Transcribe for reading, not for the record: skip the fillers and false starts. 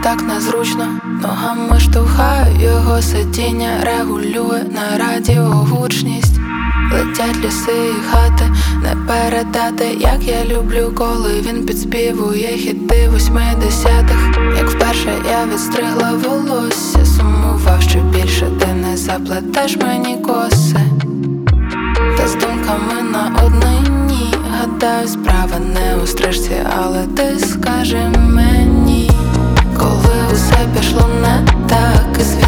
так незручно, ногами штовхаю його сидіння, регулює на радіо гучність. Летять ліси і хати, не передати, як я люблю, коли він підспівує хіти 80-х. Як вперше я відстригла волосся, сумував, що більше ти не заплетеш мені коси. Та з думками на однині, гадаю, справа не у стрижці, але ти скажи мені, коли усе пішло не так, і